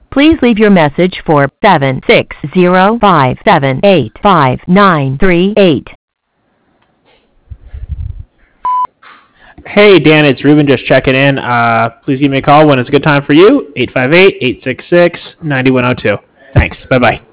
Please leave your message for 76057855938. Hey, Dan, it's Ruben just checking in. Please give me a call when it's a good time for you, 858-866-9102. Thanks. Bye-bye.